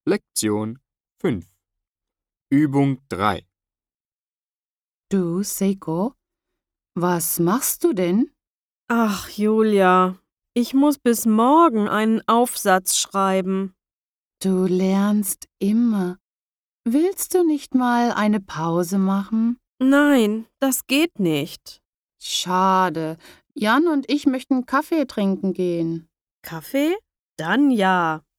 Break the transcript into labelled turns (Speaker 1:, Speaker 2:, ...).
Speaker 1: Lektion 5. Übung 3.
Speaker 2: Du, Seiko, was machst du denn?
Speaker 3: Ach, Julia, ich muss bis morgen einen Aufsatz schreiben.
Speaker 2: Du lernst immer. Willst du nicht mal eine Pause machen?
Speaker 3: Nein, das geht nicht.
Speaker 2: Schade. Jan und ich möchten Kaffee trinken gehen.
Speaker 3: Kaffee? Dann ja.